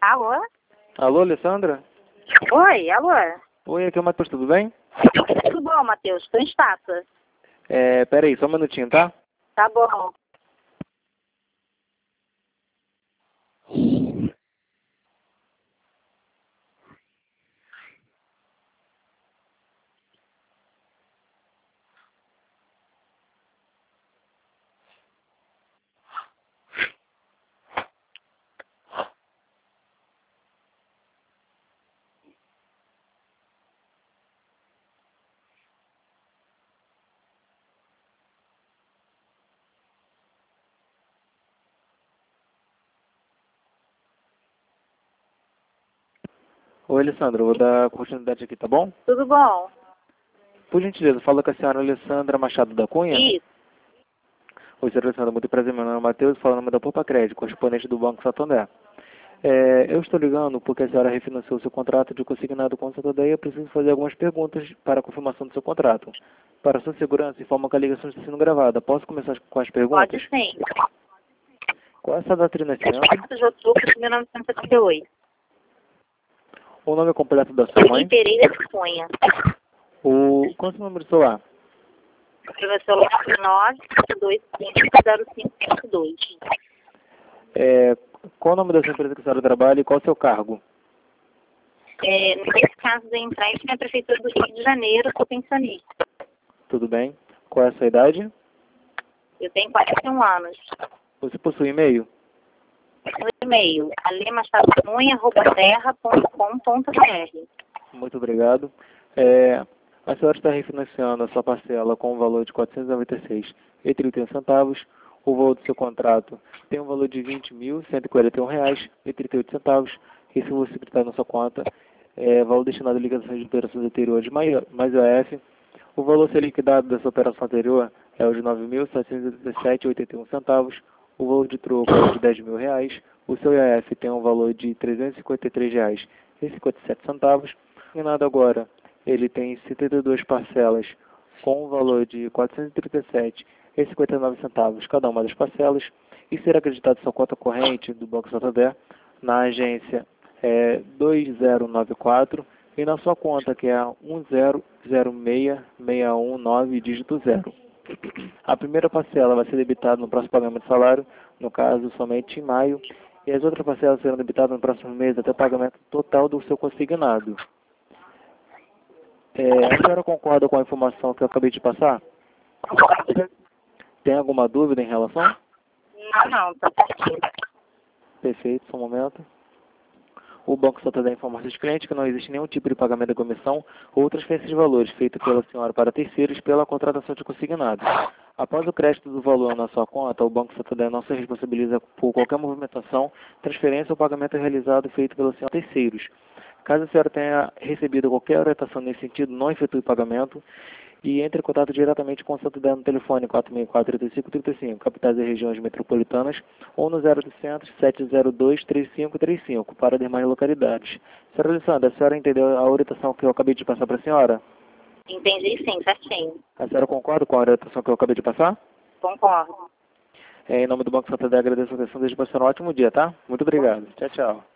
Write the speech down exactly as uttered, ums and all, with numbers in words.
Alô? Alô, Alessandra? Oi, alô? Oi, aqui é o Matheus, tudo bem? Tudo bom, Matheus? Tô em estátua. É, peraí, só um minutinho, tá? Tá bom. Oi, Alessandra, eu vou dar continuidade aqui, tá bom? Tudo bom? Por gentileza, fala com a senhora Alessandra Machado da Cunha. Isso. Oi, senhora Alessandra, muito prazer, meu nome é Matheus, falando em nome da Poupa Crédito, correspondente do Banco Santander. É, eu estou ligando porque a senhora refinanciou seu contrato de consignado com o Santander e eu preciso fazer algumas perguntas para a confirmação do seu contrato. Para sua segurança, informa que a ligação está sendo gravada. Posso começar com as perguntas? Pode sim. Qual é a sua data de nascimento? quatro de outubro de mil novecentos e setenta e oito. O nome completo da sua mãe? Pereira de Cunha. O... Qual é o seu número de celular? Meu celular é nove dois cinco zero cinco cinco dois. É, qual o nome da sua empresa que a senhora trabalha e qual o seu cargo? É, nesse caso da frente na Prefeitura do Rio de Janeiro, sou pensionista. Tudo bem. Qual é a sua idade? Eu tenho quarenta e um anos. Você possui e-mail? No e-mail, alemachadocunha arroba terra ponto com ponto br. Muito obrigado. É, a senhora está refinanciando a sua parcela com um valor de quatrocentos e noventa e seis reais e trinta e um centavos. O valor do seu contrato tem um valor de vinte mil cento e quarenta e um reais e trinta e oito centavos. E se você gritar na sua conta, é valor destinado a ligações de operações anteriores mais, mais O F. O valor a ser liquidado dessa operação anterior é o de nove mil setecentos e dezessete reais e oitenta e um centavos. O valor de troco é de dez mil reais. O seu I A F tem um valor de trezentos e cinquenta e três reais e cinquenta e sete centavos. E nada agora, ele tem setenta e duas parcelas com um valor de quatrocentos e trinta e sete reais e cinquenta e nove centavos cada uma das parcelas e será acreditado sua conta corrente do Banco Santander na agência é, dois zero nove quatro e na sua conta que é um zero zero seis seis um nove dígito zero. A primeira parcela vai ser debitada no próximo pagamento de salário, no caso somente em maio, e as outras parcelas serão debitadas no próximo mês até o pagamento total do seu consignado. É, a senhora concorda com a informação que eu acabei de passar? Tem alguma dúvida em relação? Não, não, tá certinho. Perfeito, só um momento. O Banco Santander informa aos clientes que não existe nenhum tipo de pagamento de comissão ou transferência de valores feito pela senhora para terceiros pela contratação de consignado. Após o crédito do valor na sua conta, o Banco Santander não se responsabiliza por qualquer movimentação, transferência ou pagamento realizado feito pela senhora a terceiros. Caso a senhora tenha recebido qualquer orientação nesse sentido, não efetue pagamento e entre em contato diretamente com o Santander no telefone quatro seis quatro, três cinco três cinco, capitais e regiões metropolitanas, ou no zero oitocentos, sete zero dois, três cinco três cinco, para demais localidades. Senhora Alessandra, a senhora entendeu a orientação que eu acabei de passar para a senhora? Entendi sim, certinho. A senhora concorda com a orientação que eu acabei de passar? Concordo. É, em nome do Banco Santander, agradeço a atenção, desejo para a senhora um ótimo dia, tá? Muito obrigado. Tchau, tchau.